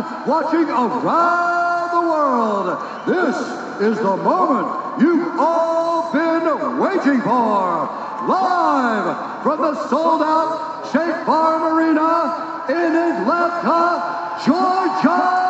watching around the world, this is the moment you've all been waiting for. Live from the sold-out State Farm Arena in Atlanta, Georgia.